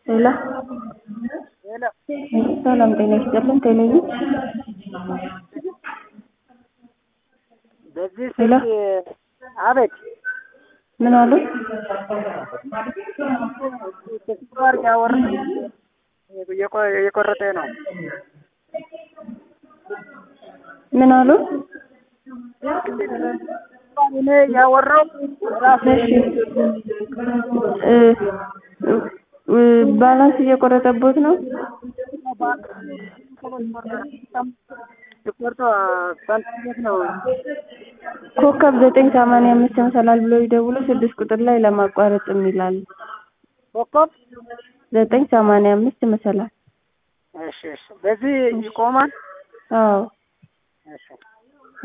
ሄሎ ሄሎ ሰላም ጤና ይስጥልን። ቴሌቪዥን በዚህ ሄሎ ስልክ አቤት ምን አሉ? ተስፋር ያወራ የቆረጠ ነው። ምን አሉ? እኔ ያወራው ራሱ ባላንስ እየቆረጠቦት ነው። ተቆርጦ ሳንቲም ነው። ኮከብ 985 መሰላል ብሎ ይደውሉ 6 ቁጥር ላይ ለማቋረጥ የሚላል ኮከብ 985 መሰላል። እሺ በዚህ ይቆማል። አዎ እሺ